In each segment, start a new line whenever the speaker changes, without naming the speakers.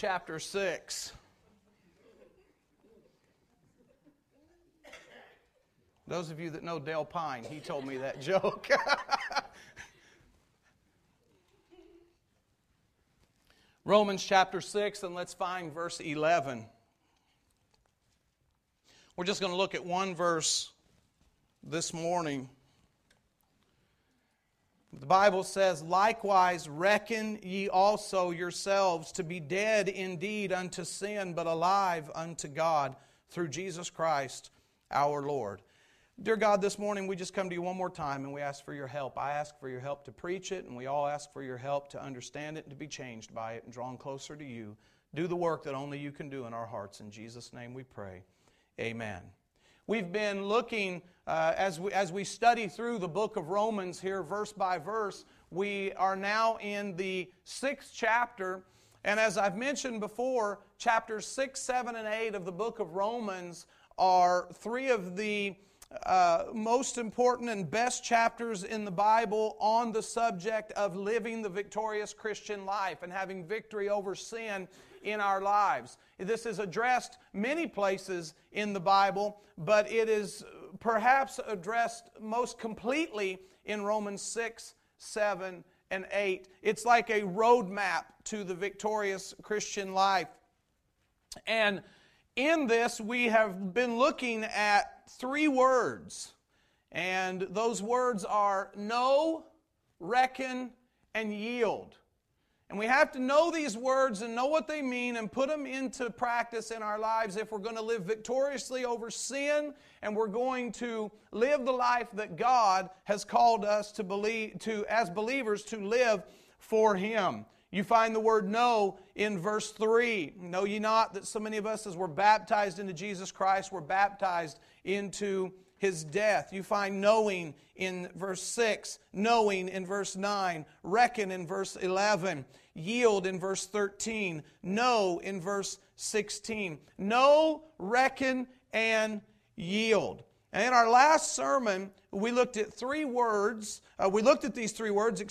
chapter 6. Those of you that know Dale Pine, he told me that joke. Romans chapter 6, and let's find verse 11. We're just going to look at one verse this morning. The Bible says, "Likewise reckon ye also yourselves to be dead indeed unto sin, but alive unto God through Jesus Christ our Lord." Dear God, this morning we just come to you one more time and we ask for your help. I ask for your help to preach it, and we all ask for your help to understand it and to be changed by it and drawn closer to you. Do the work that only you can do in our hearts. In Jesus' name we pray. Amen. We've been looking, as we study through the book of Romans here, verse by verse. We are now in the 6th chapter. And as I've mentioned before, chapters 6, 7, and 8 of the book of Romans are three of the most important and best chapters in the Bible on the subject of living the victorious Christian life and having victory over sin in our lives. This is addressed many places in the Bible, but it is perhaps addressed most completely in Romans 6, 7, and 8. It's like a roadmap to the victorious Christian life. And in this, we have been looking at three words, and those words are know, reckon, and yield. And we have to know these words and know what they mean and put them into practice in our lives if we're going to live victoriously over sin, and we're going to live the life that God has called us to believe, as believers, to live for Him. You find the word know in verse 3. Know ye not that so many of us, as we're baptized into Jesus Christ, were baptized into His death. You find knowing in verse 6, knowing in verse 9, reckon in verse 11, yield in verse 13, know in verse 16. Know, reckon, and yield. And in our last sermon, we looked at three words. We looked at these three words,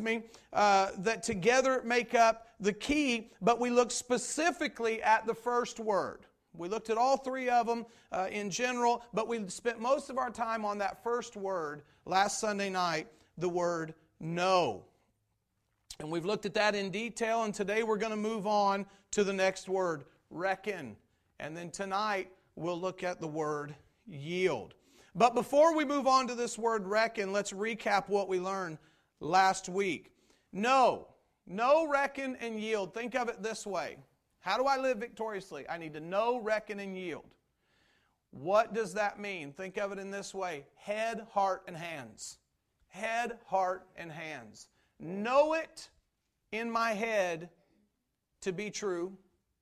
that together make up the key, but we looked specifically at the first word. We looked at all three of them in general, but we spent most of our time on that first word last Sunday night, the word know. And we've looked at that in detail, and today we're going to move on to the next word, reckon. And then tonight we'll look at the word yield. But before we move on to this word reckon, let's recap what we learned last week. Know, reckon, and yield. Think of it this way. How do I live victoriously? I need to know, reckon, and yield. What does that mean? Think of it in this way. Head, heart, and hands. Head, heart, and hands. Know it in my head to be true.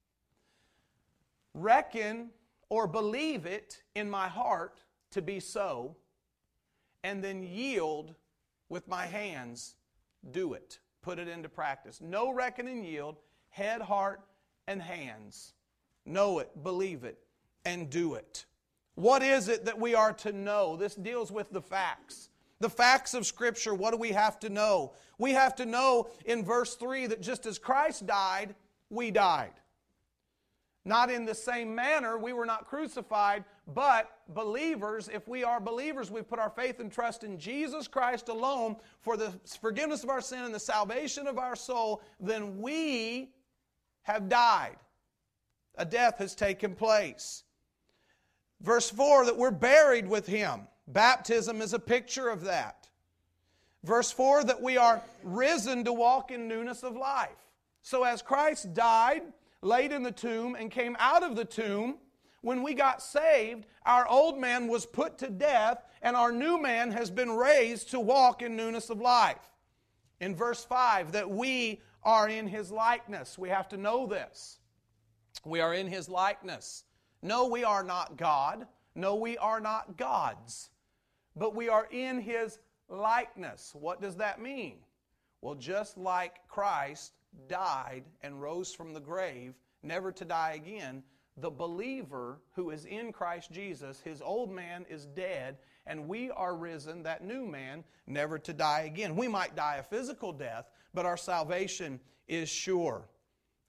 Reckon or believe it in my heart to be so. And then yield with my hands. Do it. Put it into practice. Know, reckon, and yield. Head, heart, and hands. Know it, believe it, and do it. What is it that we are to know? This deals with the facts. The facts of Scripture, what do we have to know? We have to know in verse 3 that just as Christ died, we died. Not in the same manner, we were not crucified, but believers, if we are believers, we put our faith and trust in Jesus Christ alone for the forgiveness of our sin and the salvation of our soul, then we have died. A death has taken place. Verse 4, that we're buried with Him. Baptism is a picture of that. Verse 4, that we are risen to walk in newness of life. So as Christ died, laid in the tomb, and came out of the tomb, when we got saved, our old man was put to death, and our new man has been raised to walk in newness of life. In verse 5, that we are in His likeness. We have to know this. We are in His likeness. No, we are not God. No, we are not gods. But we are in His likeness. What does that mean? Well, just like Christ died and rose from the grave, never to die again, the believer who is in Christ Jesus, his old man is dead, and we are risen, that new man, never to die again. We might die a physical death, but our salvation is sure.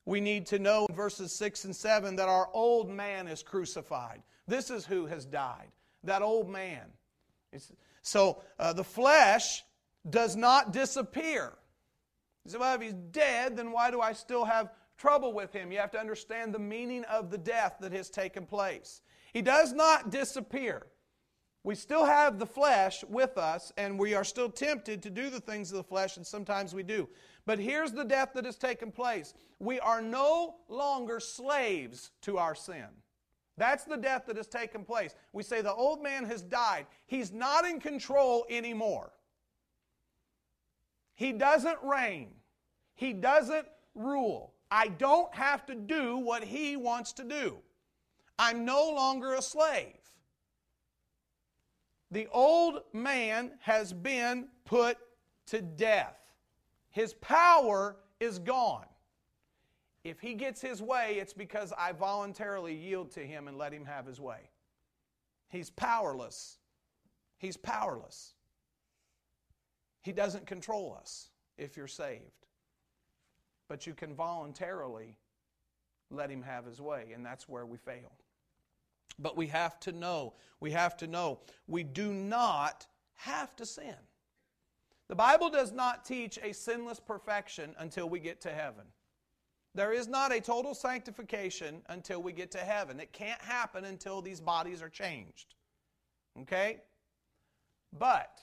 We need to know in verses 6 and 7 that our old man is crucified. This is who has died, that old man. So the flesh does not disappear. You say, well, if he's dead, then why do I still have trouble with him? You have to understand the meaning of the death that has taken place. He does not disappear. We still have the flesh with us, and we are still tempted to do the things of the flesh, and sometimes we do. But here's the death that has taken place. We are no longer slaves to our sin. That's the death that has taken place. We say the old man has died. He's not in control anymore. He doesn't reign. He doesn't rule. I don't have to do what he wants to do. I'm no longer a slave. The old man has been put to death. His power is gone. If he gets his way, it's because I voluntarily yield to him and let him have his way. He's powerless. He's powerless. He doesn't control us if you're saved. But you can voluntarily let him have his way, and that's where we fail. But we have to know, we do not have to sin. The Bible does not teach a sinless perfection until we get to heaven. There is not a total sanctification until we get to heaven. It can't happen until these bodies are changed. Okay? But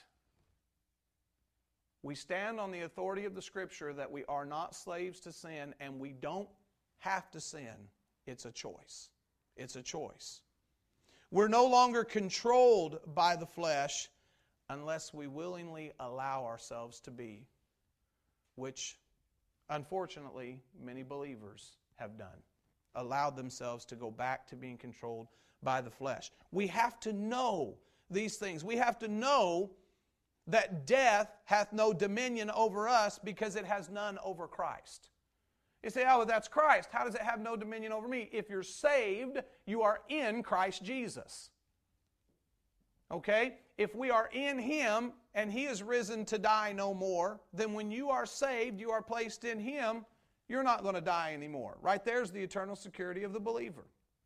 we stand on the authority of the Scripture that we are not slaves to sin, and we don't have to sin. It's a choice. It's a choice. We're no longer controlled by the flesh unless we willingly allow ourselves to be, which, unfortunately, many believers have done. Allowed themselves to go back to being controlled by the flesh. We have to know these things. We have to know that death hath no dominion over us because it has none over Christ. You say, oh, well, that's Christ. How does it have no dominion over me? If you're saved, you are in Christ Jesus. Okay? If we are in Him and He is risen to die no more, then when you are saved, you are placed in Him, you're not going to die anymore. Right there's the eternal security of the believer.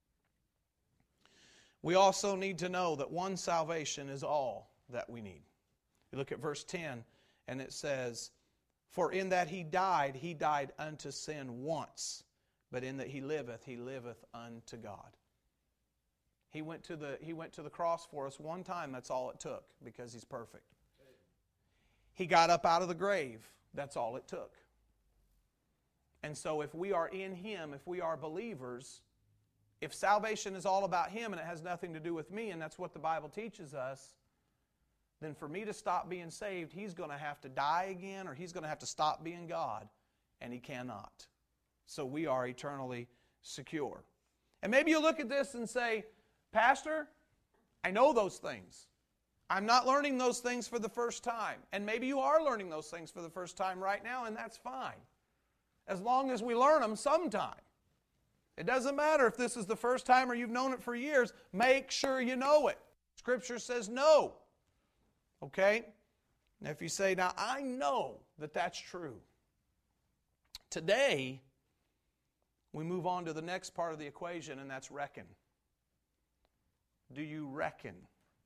We also need to know that one salvation is all that we need. You look at verse 10, and it says, for in that He died unto sin once, but in that He liveth unto God. He went to the cross for us one time, that's all it took, because He's perfect. He got up out of the grave, that's all it took. And so if we are in Him, if we are believers, if salvation is all about Him and it has nothing to do with me, and that's what the Bible teaches us, then for me to stop being saved, He's going to have to die again, or He's going to have to stop being God, and He cannot. So we are eternally secure. And maybe you look at this and say, Pastor, I know those things. I'm not learning those things for the first time. And maybe you are learning those things for the first time right now, and that's fine. As long as we learn them sometime. It doesn't matter if this is the first time or you've known it for years. Make sure you know it. Scripture says no. Okay? Now if you say, now I know that that's true. Today, we move on to the next part of the equation, and that's reckon. Do you reckon?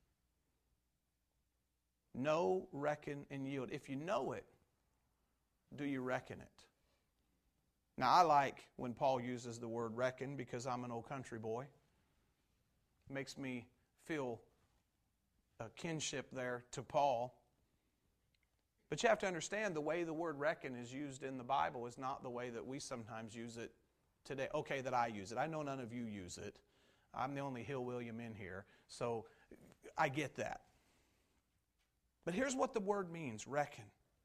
Know, reckon, and yield. If you know it, do you reckon it? Now, I like when Paul uses the word reckon because I'm an old country boy. It makes me feel a kinship there to Paul. But you have to understand the way the word reckon is used in the Bible is not the way that we sometimes use it today. Okay, that I use it. I know none of you use it. I'm the only Hill William in here, so I get that. But here's what the word means, reckon.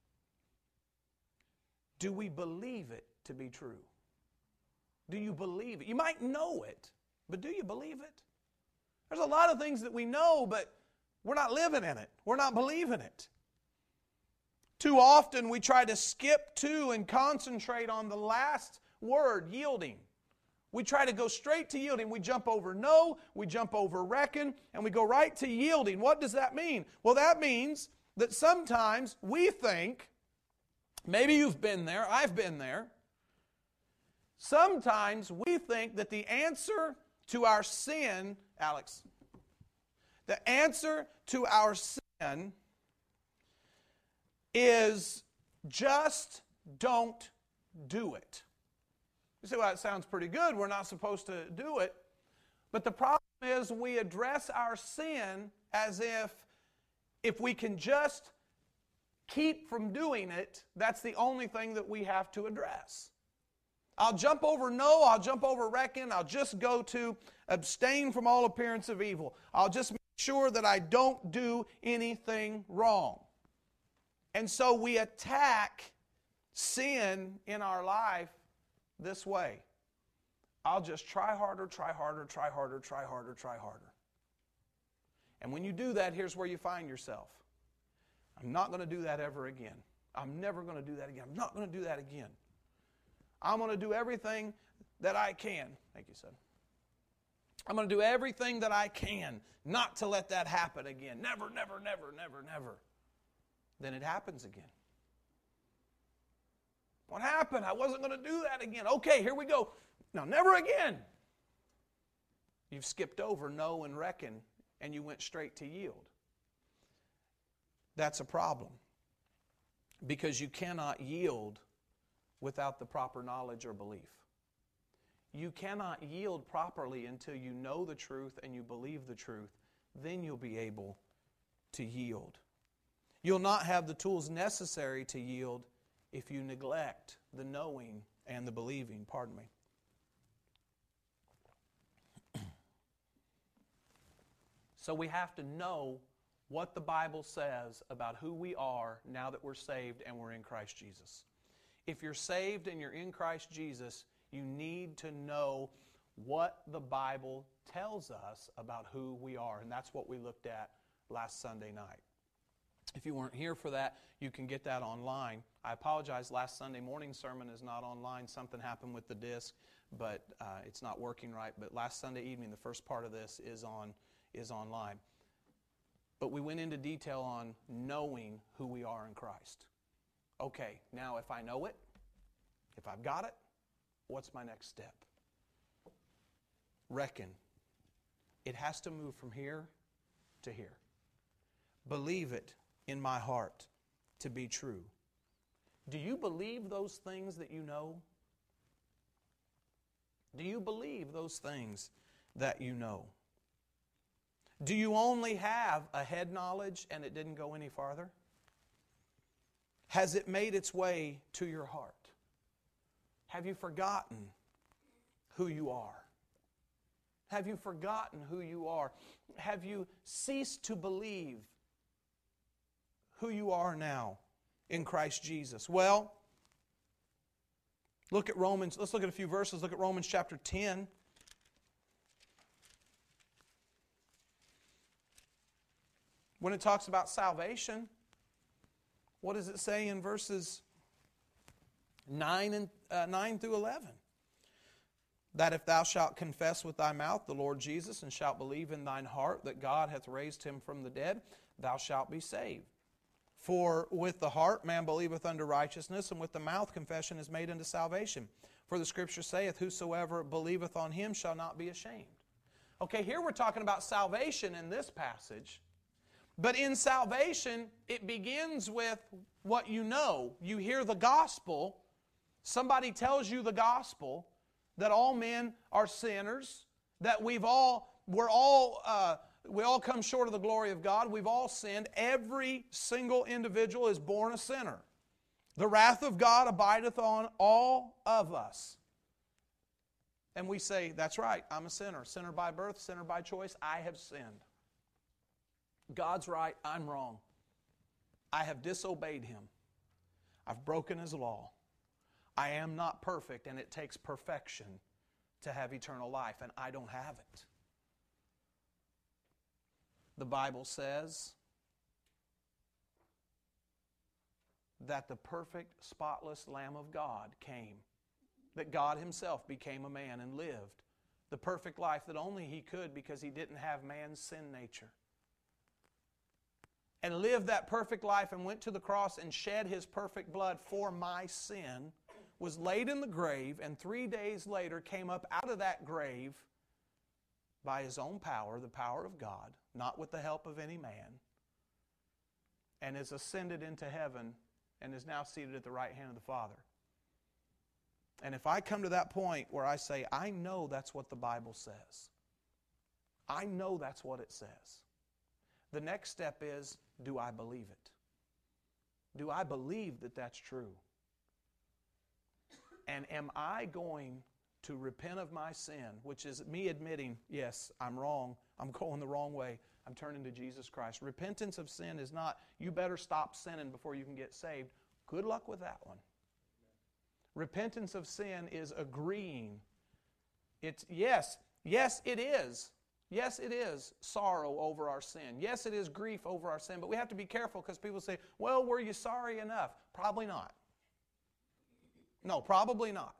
Do we believe it to be true? Do you believe it? You might know it, but do you believe it? There's a lot of things that we know, but we're not living in it. We're not believing it. Too often we try to skip to and concentrate on the last word, yielding. We try to go straight to yielding. We jump over know, we jump over reckon, and we go right to yielding. What does that mean? Well, that means that sometimes we think, maybe you've been there, I've been there, Sometimes we think that the answer to our sin, Alex, the answer to our sin is just don't do it. You say, well, it sounds pretty good. We're not supposed to do it. But the problem is we address our sin as if we can just keep from doing it, that's the only thing that we have to address. I'll jump over no, I'll jump over reckon, I'll just go to abstain from all appearance of evil. I'll just make sure that I don't do anything wrong. And so we attack sin in our life this way. I'll just try harder, try harder, try harder, try harder, try harder. And when you do that, here's where you find yourself. I'm not going to do that ever again. I'm never going to do that again. I'm not going to do that again. I'm going to do everything that I can. Thank you, son. I'm going to do everything that I can not to let that happen again. Never, never, never, never, never. Then it happens again. What happened? I wasn't going to do that again. Okay, here we go. Now, never again. You've skipped over know and reckon, and you went straight to yield. That's a problem, because you cannot yield without the proper knowledge or belief. You cannot yield properly until you know the truth and you believe the truth. Then you'll be able to yield. You'll not have the tools necessary to yield if you neglect the knowing and the believing. Pardon me. So we have to know what the Bible says about who we are now that we're saved and we're in Christ Jesus. If you're saved and you're in Christ Jesus, you need to know what the Bible tells us about who we are. And that's what we looked at last Sunday night. If you weren't here for that, you can get that online. I apologize, last Sunday morning sermon is not online. Something happened with the disc, but it's not working right. But last Sunday evening, the first part of this is online. But we went into detail on knowing who we are in Christ. Okay, now if I know it, if I've got it, what's my next step? Reckon. It has to move from here to here. Believe it in my heart to be true. Do you believe those things that you know? Do you believe those things that you know? Do you only have a head knowledge and it didn't go any farther? Has it made its way to your heart? Have you forgotten who you are? Have you forgotten who you are? Have you ceased to believe who you are now in Christ Jesus? Well, look at Romans. Let's look at a few verses. Look at Romans chapter 10. When it talks about salvation, what does it say in verses 9 through 11? That if thou shalt confess with thy mouth the Lord Jesus, and shalt believe in thine heart that God hath raised him from the dead, thou shalt be saved. For with the heart man believeth unto righteousness, and with the mouth confession is made unto salvation. For the Scripture saith, whosoever believeth on him shall not be ashamed. Okay, here we're talking about salvation in this passage. But in salvation, it begins with what you know. You hear the gospel. Somebody tells you the gospel, that all men are sinners, that we all come short of the glory of God. We've all sinned. Every single individual is born a sinner. The wrath of God abideth on all of us. And we say, that's right, I'm a sinner. Sinner by birth, sinner by choice, I have sinned. God's right, I'm wrong. I have disobeyed Him. I've broken His law. I am not perfect, and it takes perfection to have eternal life, and I don't have it. The Bible says that the perfect, spotless Lamb of God came, that God Himself became a man and lived the perfect life that only He could because He didn't have man's sin nature. And lived that perfect life and went to the cross and shed His perfect blood for my sin, was laid in the grave, and 3 days later came up out of that grave by His own power, the power of God, not with the help of any man, and is ascended into heaven and is now seated at the right hand of the Father. And if I come to that point where I say, I know that's what the Bible says, I know that's what it says, the next step is, do I believe it? Do I believe that that's true? And am I going to repent of my sin, which is me admitting, yes, I'm wrong, I'm going the wrong way, I'm turning to Jesus Christ. Repentance of sin is not, you better stop sinning before you can get saved. Good luck with that one. Repentance of sin is agreeing. It's, yes, it is. Yes, it is sorrow over our sin. Yes, it is grief over our sin. But we have to be careful because people say, well, were you sorry enough? Probably not. No, probably not.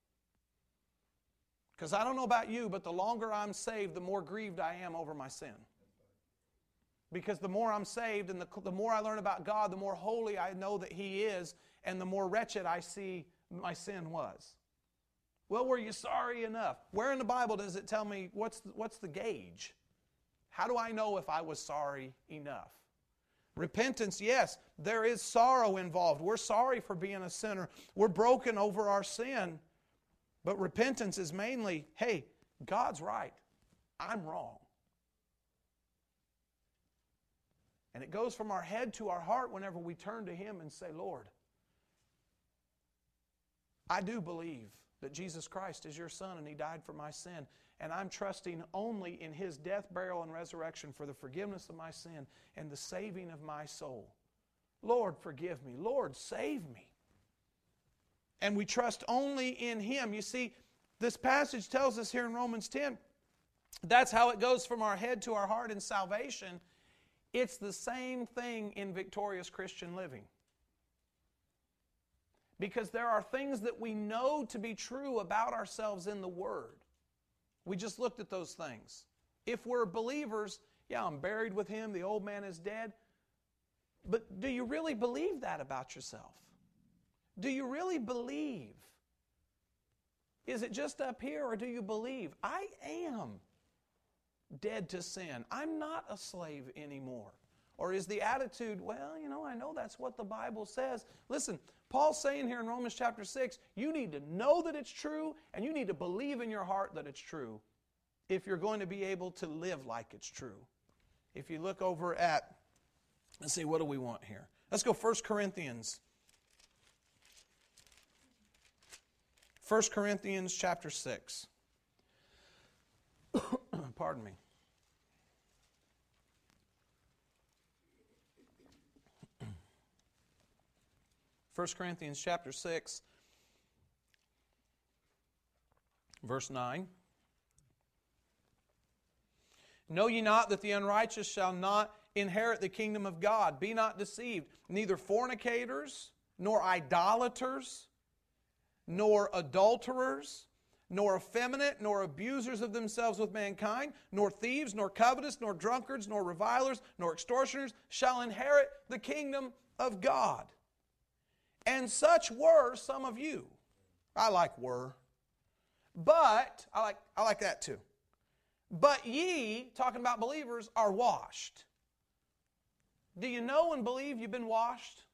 Because I don't know about you, but the longer I'm saved, the more grieved I am over my sin. Because the more I'm saved and the more I learn about God, the more holy I know that He is, and the more wretched I see my sin was. Well, were you sorry enough? Where in the Bible does it tell me what's the gauge? How do I know if I was sorry enough? Repentance, yes, there is sorrow involved. We're sorry for being a sinner. We're broken over our sin. But repentance is mainly, hey, God's right. I'm wrong. And it goes from our head to our heart whenever we turn to Him and say, Lord, I do believe that Jesus Christ is your Son and He died for my sin. And I'm trusting only in His death, burial, and resurrection for the forgiveness of my sin and the saving of my soul. Lord, forgive me. Lord, save me. And we trust only in Him. You see, this passage tells us here in Romans 10, that's how it goes from our head to our heart in salvation. It's the same thing in victorious Christian living. Because there are things that we know to be true about ourselves in the Word. We just looked at those things. If we're believers, yeah, I'm buried with Him, the old man is dead. But do you really believe that about yourself? Do you really believe? Is it just up here, or do you believe? I am dead to sin. I'm not a slave anymore. Or is the attitude, well, I know that's what the Bible says. Listen, Paul's saying here in Romans chapter 6, you need to know that it's true, and you need to believe in your heart that it's true if you're going to be able to live like it's true. If you look over at, let's see, what do we want here? Let's go 1 Corinthians. 1 Corinthians chapter 6. Pardon me. 1 Corinthians chapter 6, verse 9. Know ye not that the unrighteous shall not inherit the kingdom of God? Be not deceived. Neither fornicators, nor idolaters, nor adulterers, nor effeminate, nor abusers of themselves with mankind, nor thieves, nor covetous, nor drunkards, nor revilers, nor extortioners shall inherit the kingdom of God. And such were some of you. I like were. But, I like that too. But ye, talking about believers, are washed. Do you know and believe you've been washed?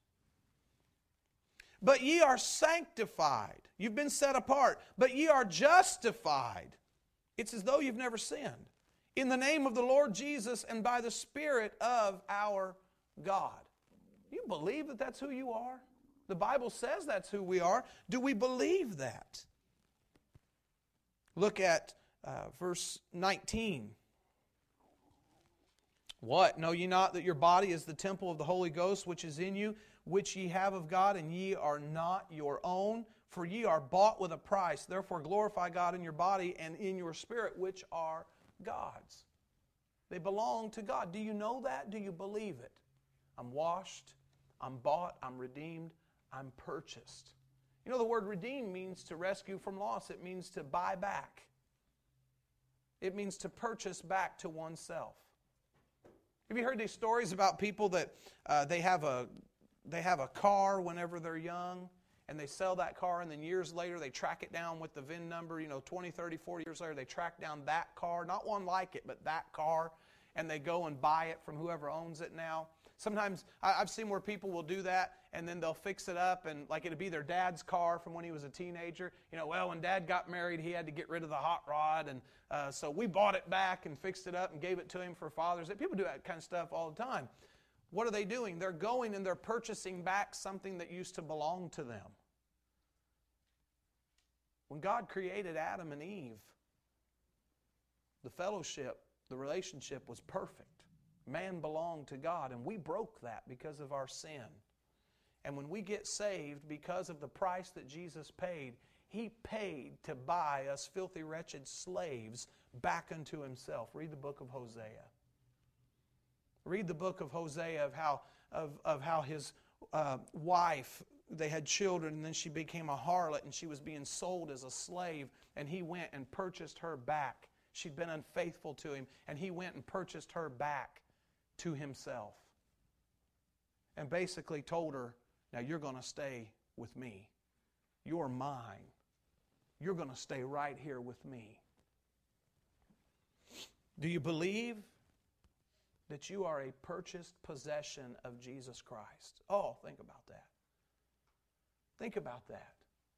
But ye are sanctified. You've been set apart. But ye are justified. It's as though you've never sinned. In the name of the Lord Jesus and by the Spirit of our God. You believe that that's who you are? The Bible says that's who we are. Do we believe that? Look at verse 19. What? Know ye not that your body is the temple of the Holy Ghost which is in you, which ye have of God, and ye are not your own? For ye are bought with a price. Therefore glorify God in your body and in your spirit, which are God's. They belong to God. Do you know that? Do you believe it? I'm washed. I'm bought. I'm redeemed. I'm purchased. You know, the word redeem means to rescue from loss. It means to buy back. It means to purchase back to oneself. Have you heard these stories about people that they have a car whenever they're young, and they sell that car, and then years later they track it down with the VIN number, 20, 30, 40 years later, they track down that car, not one like it, but that car, and they go and buy it from whoever owns it now. Sometimes I've seen where people will do that, and then they'll fix it up, and like it'll be their dad's car from when he was a teenager. Well, when Dad got married, he had to get rid of the hot rod, and so we bought it back and fixed it up and gave it to him for Father's Day. People do that kind of stuff all the time. What are they doing? They're going and they're purchasing back something that used to belong to them. When God created Adam and Eve, the fellowship, the relationship was perfect. Man belonged to God, and we broke that because of our sin. And when we get saved, because of the price that Jesus paid, He paid to buy us filthy, wretched slaves back unto Himself. Read the book of Hosea. Read the book of Hosea of how his wife, they had children, and then she became a harlot, and she was being sold as a slave, and he went and purchased her back. She'd been unfaithful to him, and he went and purchased her back to himself. And basically told her, now you're going to stay with me. You're mine. You're going to stay right here with me. Do you believe that you are a purchased possession of Jesus Christ? Oh, think about that. Think about that.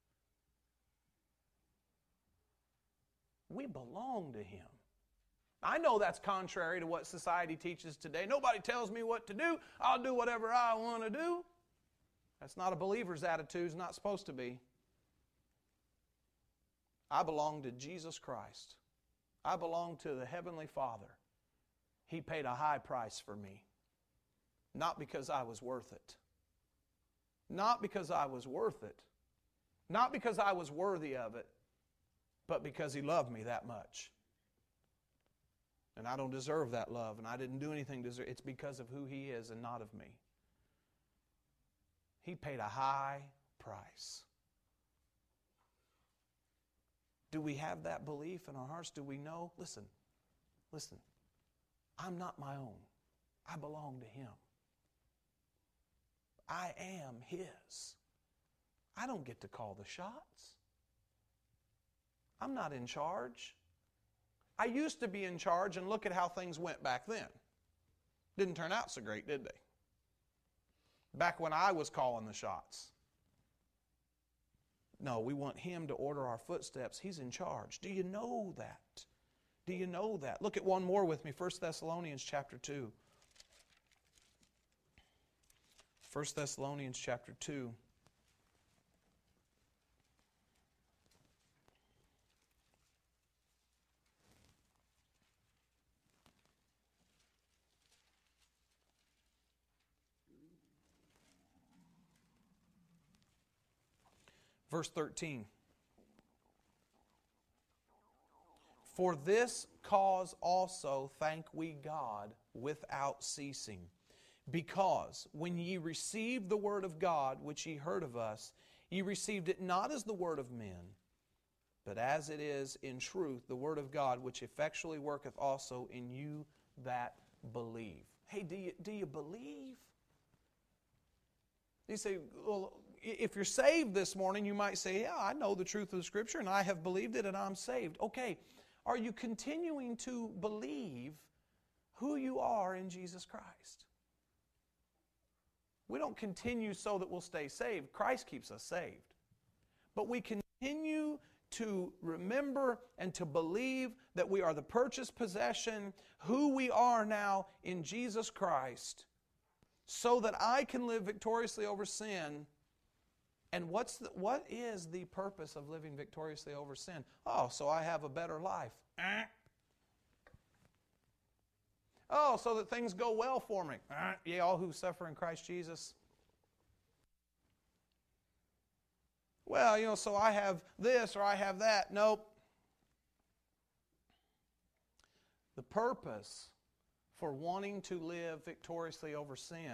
We belong to Him. I know that's contrary to what society teaches today. Nobody tells me what to do. I'll do whatever I want to do. That's not a believer's attitude. It's not supposed to be. I belong to Jesus Christ. I belong to the Heavenly Father. He paid a high price for me. Not because I was worth it. Not because I was worth it. Not because I was worthy of it. But because He loved me that much. And I don't deserve that love, and I didn't do anything to deserve it. It's because of who He is and not of me. He paid a high price. Do we have that belief in our hearts? Do we know? Listen. I'm not my own. I belong to Him. I am His. I don't get to call the shots. I'm not in charge. I used to be in charge, and look at how things went back then. Didn't turn out so great, did they? Back when I was calling the shots. No, we want Him to order our footsteps. He's in charge. Do you know that? Do you know that? Look at one more with me, 1 Thessalonians chapter 2. 1 Thessalonians chapter 2. Verse 13. For this cause also thank we God without ceasing, because when ye received the word of God, which ye heard of us, ye received it not as the word of men, but as it is in truth the word of God, which effectually worketh also in you that believe. Hey, do you believe? You say, well, if you're saved this morning, you might say, yeah, I know the truth of the Scripture, and I have believed it, and I'm saved. Okay, are you continuing to believe who you are in Jesus Christ? We don't continue so that we'll stay saved. Christ keeps us saved. But we continue to remember and to believe that we are the purchased possession, who we are now in Jesus Christ, so that I can live victoriously over sin. And what is the purpose of living victoriously over sin? Oh, so I have a better life. Oh, so that things go well for me. Ye all who suffer in Christ Jesus. Well, so I have this or I have that. Nope. The purpose for wanting to live victoriously over sin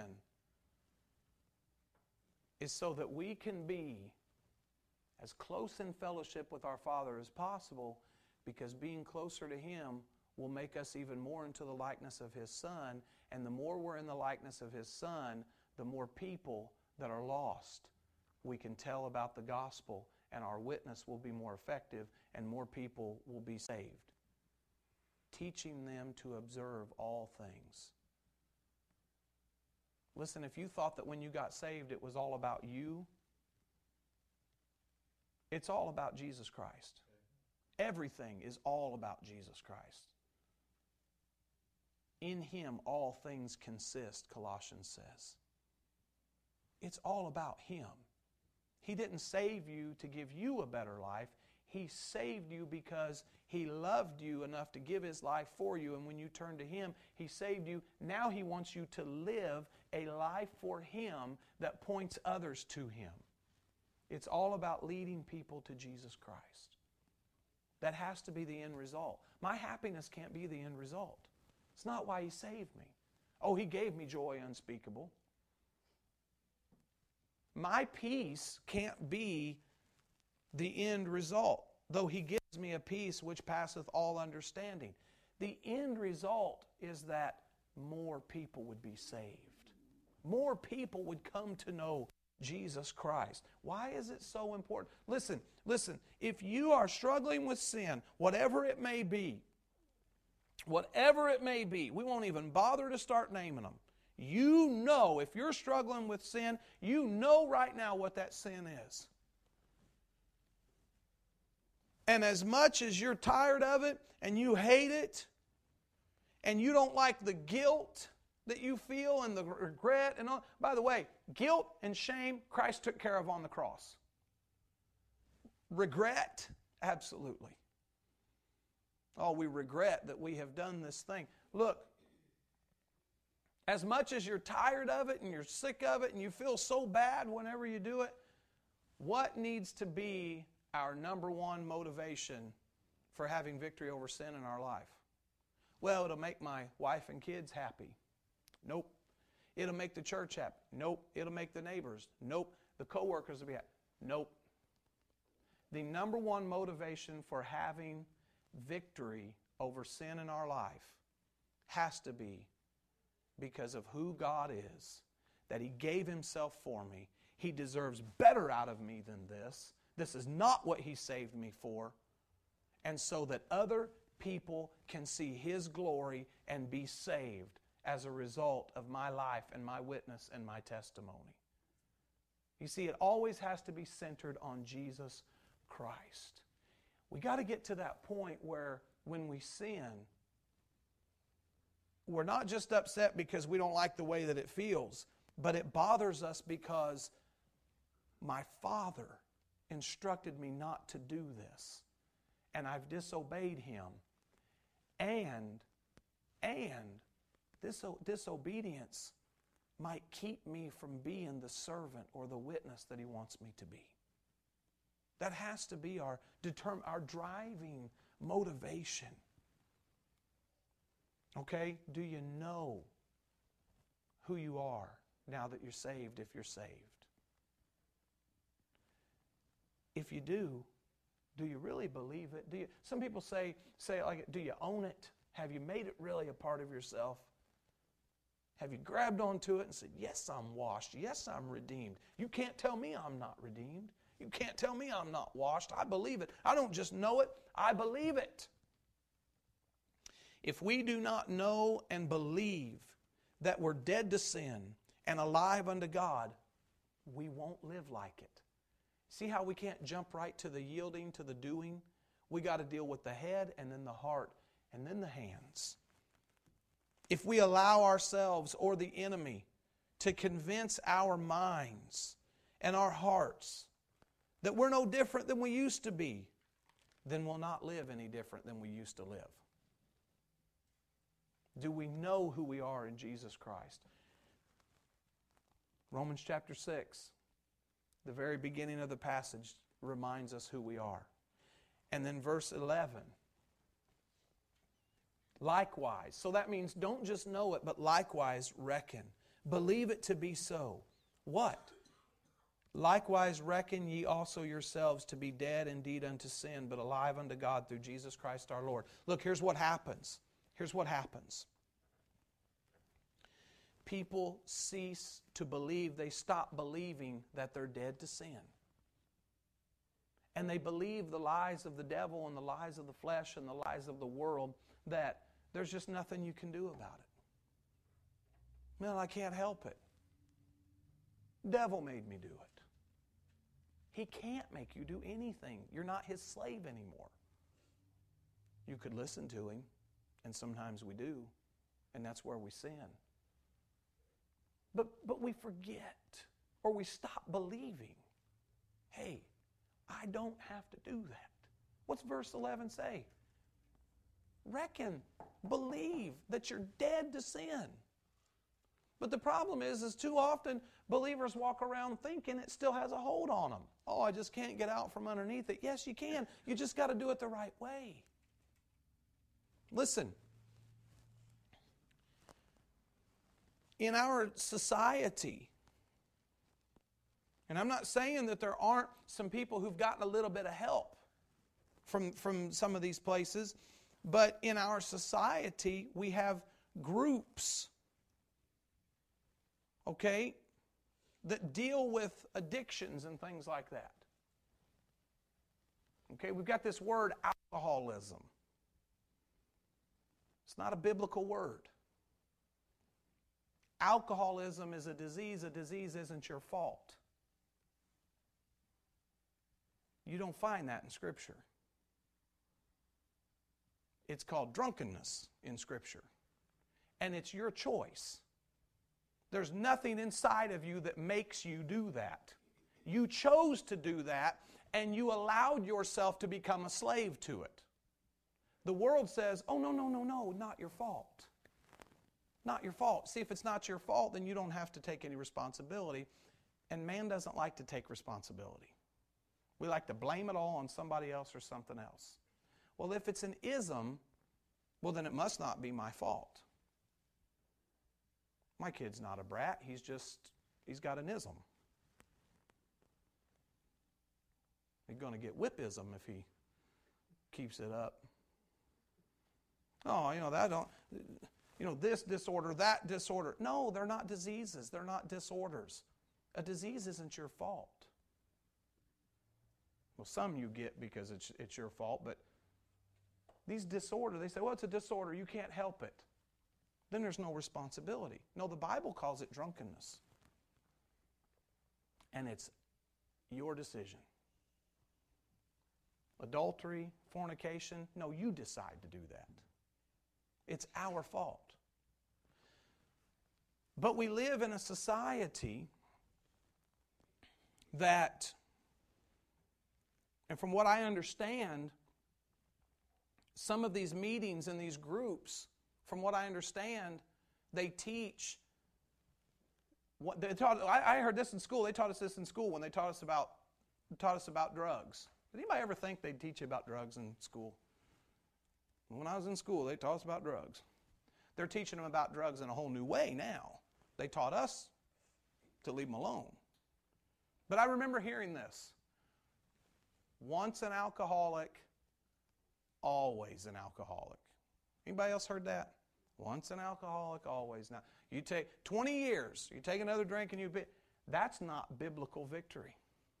is so that we can be as close in fellowship with our Father as possible, because being closer to Him will make us even more into the likeness of His Son, and the more we're in the likeness of His Son, the more people that are lost we can tell about the gospel, and our witness will be more effective, and more people will be saved. Teaching them to observe all things. Listen, if you thought that when you got saved it was all about you, it's all about Jesus Christ. Everything is all about Jesus Christ. In Him all things consist, Colossians says. It's all about Him. He didn't save you to give you a better life. He saved you because He loved you enough to give His life for you. And when you turn to Him, He saved you. Now He wants you to live a life for Him that points others to Him. It's all about leading people to Jesus Christ. That has to be the end result. My happiness can't be the end result. It's not why He saved me. Oh, He gave me joy unspeakable. My peace can't be the end result, though He gives me a peace which passeth all understanding. The end result is that more people would be saved. More people would come to know Jesus Christ. Why is it so important? Listen, if you are struggling with sin, whatever it may be, we won't even bother to start naming them. You know, if you're struggling with sin, you know right now what that sin is. And as much as you're tired of it, and you hate it, and you don't like the guilt that you feel and the regret and all. By the way, guilt and shame, Christ took care of on the cross. Regret, absolutely. Oh, we regret that we have done this thing. Look, as much as you're tired of it and you're sick of it and you feel so bad whenever you do it, what needs to be our number one motivation for having victory over sin in our life? Well, it'll make my wife and kids happy. Nope. It'll make the church happy. Nope. It'll make the neighbors. Nope. The co-workers will be happy. Nope. The number one motivation for having victory over sin in our life has to be because of who God is, that He gave Himself for me. He deserves better out of me than this. This is not what He saved me for. And so that other people can see His glory and be saved as a result of my life and my witness and my testimony. You see, it always has to be centered on Jesus Christ. We got to get to that point where when we sin, we're not just upset because we don't like the way that it feels, but it bothers us because my Father instructed me not to do this, and I've disobeyed Him. And this disobedience might keep me from being the servant or the witness that He wants me to be. That has to be our driving motivation. Okay? Do you know who you are now that you're saved, if you're saved? If you do you really believe it? Some people say like, do you own it? Have you made it really a part of yourself? Have you grabbed onto it and said, yes, I'm washed. Yes, I'm redeemed. You can't tell me I'm not redeemed. You can't tell me I'm not washed. I believe it. I don't just know it, I believe it. If we do not know and believe that we're dead to sin and alive unto God, we won't live like it. See how we can't jump right to the yielding, to the doing? We got to deal with the head and then the heart and then the hands. If we allow ourselves or the enemy to convince our minds and our hearts that we're no different than we used to be, then we'll not live any different than we used to live. Do we know who we are in Jesus Christ? Romans chapter 6, the very beginning of the passage, reminds us who we are. And then verse 11, likewise. So that means don't just know it, but likewise reckon. Believe it to be so. What? Likewise reckon ye also yourselves to be dead indeed unto sin, but alive unto God through Jesus Christ our Lord. Look, here's what happens. Here's what happens. people cease to believe. They stop believing that they're dead to sin. And they believe the lies of the devil and the lies of the flesh and the lies of the world, that there's just nothing you can do about it. Man, I can't help it. Devil made me do it. He can't make you do anything. You're not his slave anymore. You could listen to him, and sometimes we do, and that's where we sin. But we forget, or we stop believing. Hey, I don't have to do that. What's verse 11 say? Reckon, believe that you're dead to sin. But the problem is too often believers walk around thinking it still has a hold on them. Oh, I just can't get out from underneath it. Yes, you can. You just got to do it the right way. Listen, in our society, and I'm not saying that there aren't some people who've gotten a little bit of help from some of these places, but in our society, we have groups, okay, that deal with addictions and things like that. Okay, we've got this word alcoholism. It's not a biblical word. Alcoholism is a disease. A disease isn't your fault. You don't find that in Scripture. It's called drunkenness in Scripture. And it's your choice. There's nothing inside of you that makes you do that. You chose to do that, and you allowed yourself to become a slave to it. The world says, oh, no, not your fault. Not your fault. See, if it's not your fault, then you don't have to take any responsibility. And man doesn't like to take responsibility. We like to blame it all on somebody else or something else. Well, if it's an ism, well, then it must not be my fault. My kid's not a brat. He's got an ism. He's going to get whippism if he keeps it up. Oh, this disorder, that disorder. No, they're not diseases. They're not disorders. A disease isn't your fault. Well, some you get because it's your fault, but these disorders, they say, well, it's a disorder. You can't help it. Then there's no responsibility. No, the Bible calls it drunkenness. And it's your decision. Adultery, fornication, no, you decide to do that. It's our fault. But we live in a society that, and from what I understand, some of these meetings and these groups, from what I understand, they teach. I heard this in school. They taught us this in school when they taught us about drugs. Did anybody ever think they'd teach you about drugs in school? When I was in school, they taught us about drugs. They're teaching them about drugs in a whole new way now. They taught us to leave them alone. But I remember hearing this. Once an alcoholic, always an alcoholic. Anybody else heard that? Once an alcoholic, always. Now, you take 20 years, you take another drink and that's not biblical victory.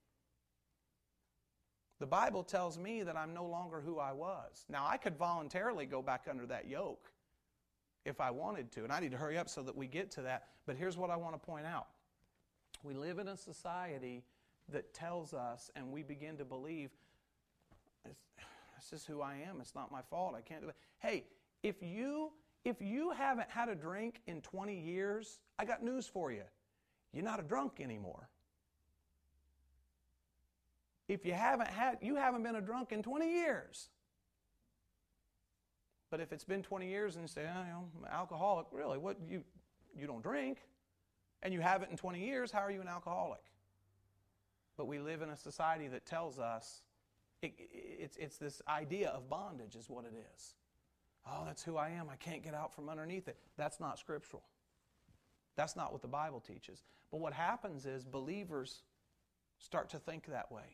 The Bible tells me that I'm no longer who I was. Now, I could voluntarily go back under that yoke if I wanted to, and I need to hurry up so that we get to that. But here's what I want to point out. We live in a society that tells us, and we begin to believe, this is who I am. It's not my fault. I can't do it. Hey, if you haven't had a drink in 20 years, I got news for you. You're not a drunk anymore. If you haven't been a drunk in 20 years. But if it's been 20 years and you say, I'm an alcoholic, really, what you don't drink, and you haven't in 20 years, how are you an alcoholic? But we live in a society that tells us it's this idea of bondage is what it is. Oh, that's who I am. I can't get out from underneath it. That's not scriptural. That's not what the Bible teaches. But what happens is believers start to think that way.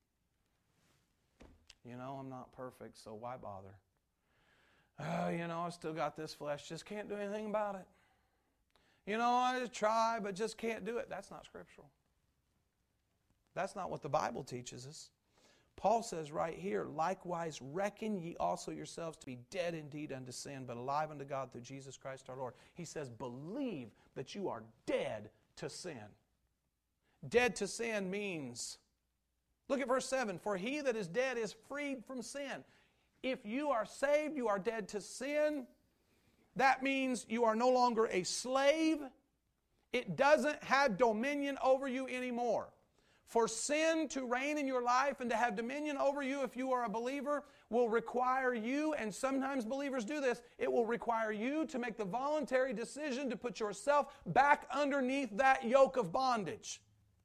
I'm not perfect, so why bother? I still got this flesh. Just can't do anything about it. I just try, but just can't do it. That's not scriptural. That's not what the Bible teaches us. Paul says right here, likewise reckon ye also yourselves to be dead indeed unto sin, but alive unto God through Jesus Christ our Lord. He says, believe that you are dead to sin. Dead to sin means, look at verse 7, for he that is dead is freed from sin. If you are saved, you are dead to sin. That means you are no longer a slave. It doesn't have dominion over you anymore. For sin to reign in your life and to have dominion over you if you are a believer will require you, and sometimes believers do this, it will require you to make the voluntary decision to put yourself back underneath that yoke of bondage.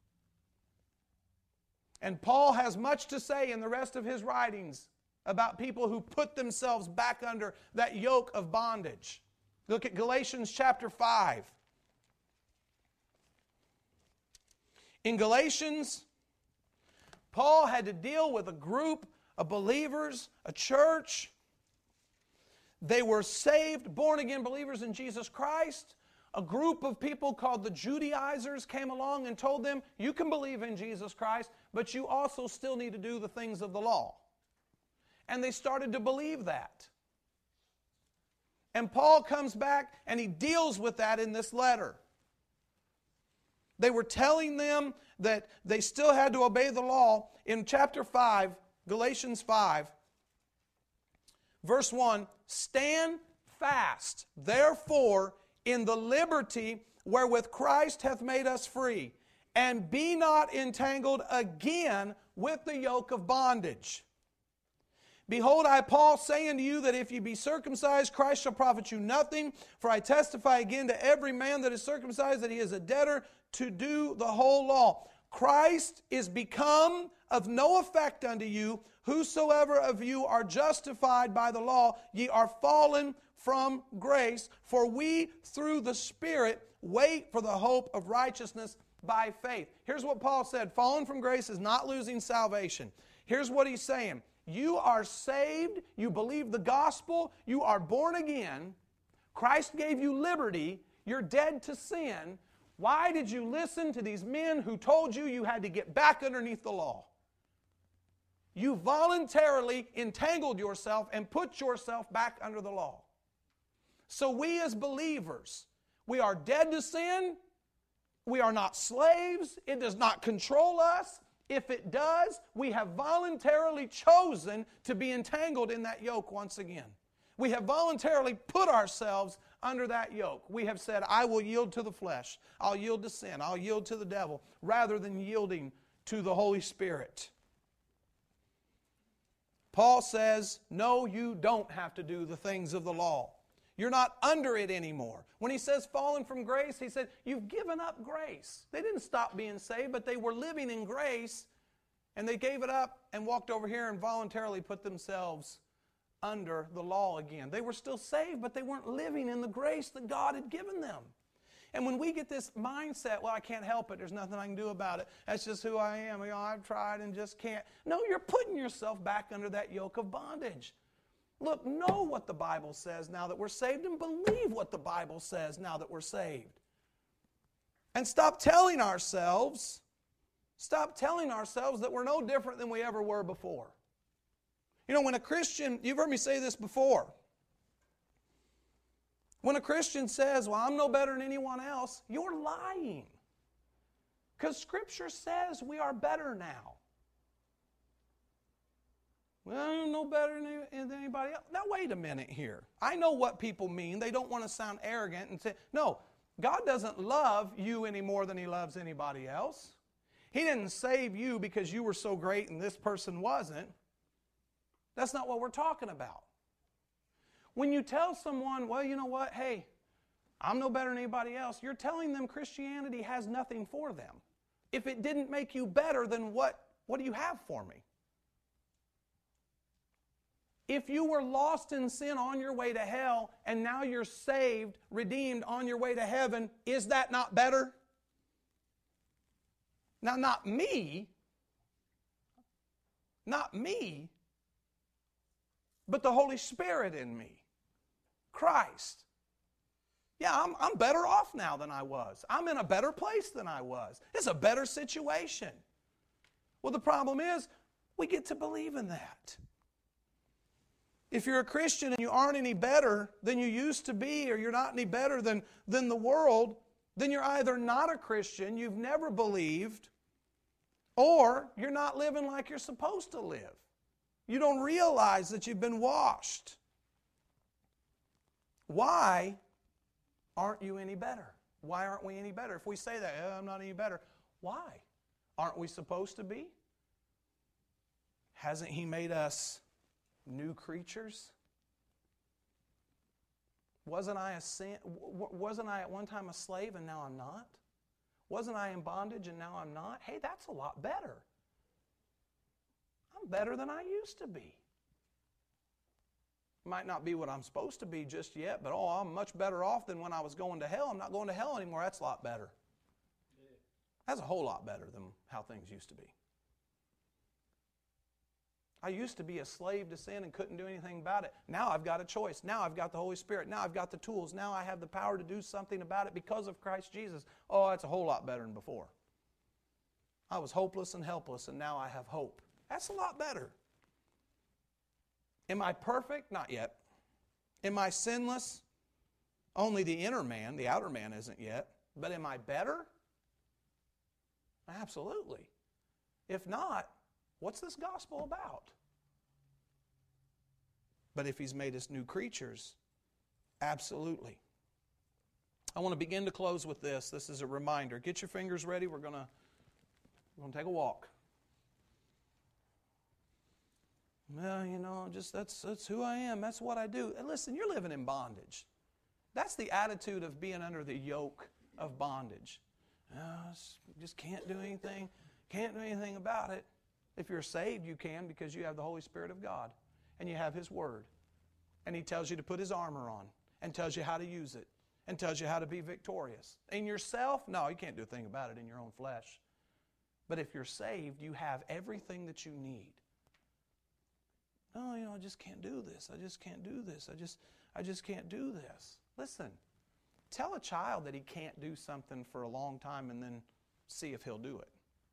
And Paul has much to say in the rest of his writings about people who put themselves back under that yoke of bondage. Look at Galatians chapter 5. In Galatians, Paul had to deal with a group of believers, a church. They were saved, born-again believers in Jesus Christ. A group of people called the Judaizers came along and told them, you can believe in Jesus Christ, but you also still need to do the things of the law. And they started to believe that. And Paul comes back and he deals with that in this letter. They were telling them that they still had to obey the law. In chapter 5, Galatians 5, verse 1, stand fast, therefore, in the liberty wherewith Christ hath made us free, and be not entangled again with the yoke of bondage. Behold, I, Paul, say unto you that if ye be circumcised, Christ shall profit you nothing. For I testify again to every man that is circumcised that he is a debtor to do the whole law. Christ is become of no effect unto you. Whosoever of you are justified by the law, ye are fallen from grace. For we through the Spirit wait for the hope of righteousness by faith. Here's what Paul said. Fallen from grace is not losing salvation. Here's what he's saying. You are saved, you believe the gospel, you are born again, Christ gave you liberty, you're dead to sin. Why did you listen to these men who told you you had to get back underneath the law? You voluntarily entangled yourself and put yourself back under the law. So we as believers, we are dead to sin, we are not slaves, it does not control us. If it does, we have voluntarily chosen to be entangled in that yoke once again. We have voluntarily put ourselves under that yoke. We have said, I will yield to the flesh. I'll yield to sin. I'll yield to the devil, rather than yielding to the Holy Spirit. Paul says, no, you don't have to do the things of the law. You're not under it anymore. When he says fallen from grace, he said, you've given up grace. They didn't stop being saved, but they were living in grace, and they gave it up and walked over here and voluntarily put themselves under the law again. They were still saved, but they weren't living in the grace that God had given them. And when we get this mindset, well, I can't help it, there's nothing I can do about it, that's just who I am, I've tried and just can't. No, you're putting yourself back under that yoke of bondage. Look, know what the Bible says now that we're saved, and believe what the Bible says now that we're saved. And stop telling ourselves that we're no different than we ever were before. When a Christian, you've heard me say this before, when a Christian says, well, I'm no better than anyone else, you're lying. Because Scripture says we are better now. Well, I'm no better than anybody else. Now, wait a minute here. I know what people mean. They don't want to sound arrogant and say, no, God doesn't love you any more than He loves anybody else. He didn't save you because you were so great and this person wasn't. That's not what we're talking about. When you tell someone, well, you know what, hey, I'm no better than anybody else, you're telling them Christianity has nothing for them. If it didn't make you better, then what do you have for me? If you were lost in sin on your way to hell and now you're saved, redeemed on your way to heaven, is that not better? Now, not me, but the Holy Spirit in me, Christ. Yeah, I'm better off now than I was. I'm in a better place than I was. It's a better situation. Well, the problem is, we get to believe in that. If you're a Christian and you aren't any better than you used to be, or you're not any better than the world, then you're either not a Christian, you've never believed, or you're not living like you're supposed to live. You don't realize that you've been washed. Why aren't you any better? Why aren't we any better? If we say that, I'm not any better, why? Aren't we supposed to be? Hasn't He made us new creatures? Wasn't I at one time a slave and now I'm not? Wasn't I in bondage and now I'm not? Hey, that's a lot better. I'm better than I used to be. Might not be what I'm supposed to be just yet, but I'm much better off than when I was going to hell. I'm not going to hell anymore. That's a lot better. That's a whole lot better than how things used to be. I used to be a slave to sin and couldn't do anything about it. Now I've got a choice. Now I've got the Holy Spirit. Now I've got the tools. Now I have the power to do something about it because of Christ Jesus. Oh, that's a whole lot better than before. I was hopeless and helpless, and now I have hope. That's a lot better. Am I perfect? Not yet. Am I sinless? Only the inner man. The outer man isn't yet. But am I better? Absolutely. If not, what's this gospel about? But if He's made us new creatures, absolutely. I want to begin to close with this. This is a reminder. Get your fingers ready. We're going to take a walk. Well, that's who I am. That's what I do. And listen, you're living in bondage. That's the attitude of being under the yoke of bondage. Just can't do anything. Can't do anything about it. If you're saved, you can, because you have the Holy Spirit of God and you have His Word. And He tells you to put His armor on and tells you how to use it and tells you how to be victorious. In yourself, no, you can't do a thing about it in your own flesh. But if you're saved, you have everything that you need. I just can't do this. I just can't do this. I just can't do this. Listen, tell a child that he can't do something for a long time and then see if he'll do it.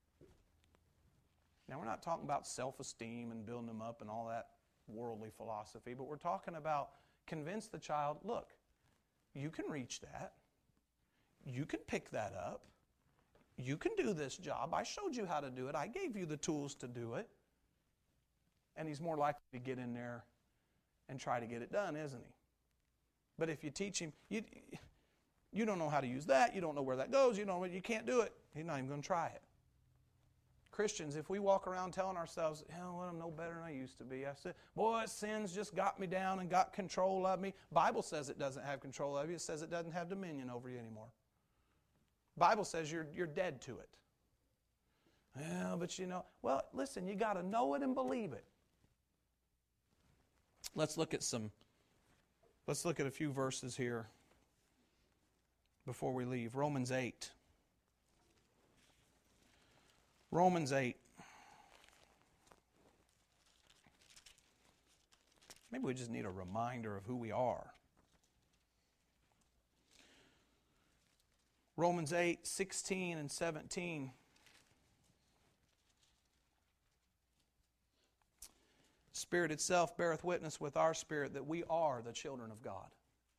Now, we're not talking about self-esteem and building them up and all that worldly philosophy, but we're talking about convince the child, look, you can reach that. You can pick that up. You can do this job. I showed you how to do it. I gave you the tools to do it. And he's more likely to get in there and try to get it done, isn't he? But if you teach him, you don't know how to use that, you don't know where that goes, you can't do it, he's not even going to try it. Christians, if we walk around telling ourselves, I'm no better than I used to be. I said, sin's just got me down and got control of me. Bible says it doesn't have control of you. It says it doesn't have dominion over you anymore. Bible says you're dead to it. But listen, you got to know it and believe it. Let's look at a few verses here before we leave. Romans 8. Romans 8. Maybe we just need a reminder of who we are. Romans 8, 16 and 17. Spirit itself beareth witness with our spirit that we are the children of God.